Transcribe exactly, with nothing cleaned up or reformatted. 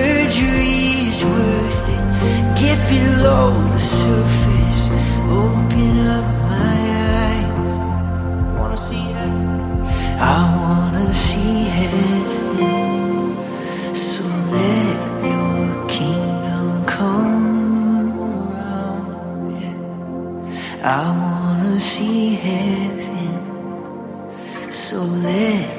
surgery is worth it. Get below the surface, open up my eyes. Wanna see heaven? I wanna see heaven. So let your kingdom come around. Yeah. I wanna see heaven. So let